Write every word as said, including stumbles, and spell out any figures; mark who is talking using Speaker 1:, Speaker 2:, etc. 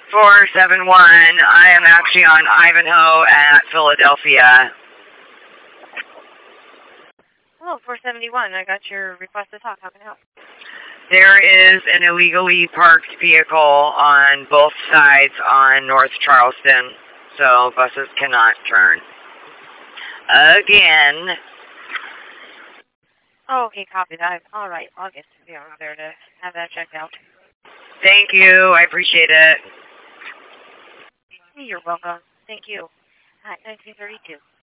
Speaker 1: four seven one. I am actually on Ivanhoe at Philadelphia.
Speaker 2: Hello, four seventy-one. I got your request to talk. How can I help?
Speaker 1: There is an illegally parked vehicle on both sides on North Charleston, so buses cannot turn. Again.
Speaker 2: Oh, okay, copy that. All right, I'll get to over there to have that checked out.
Speaker 1: Thank you. I appreciate it.
Speaker 2: You're welcome. Thank you. At nineteen thirty-two.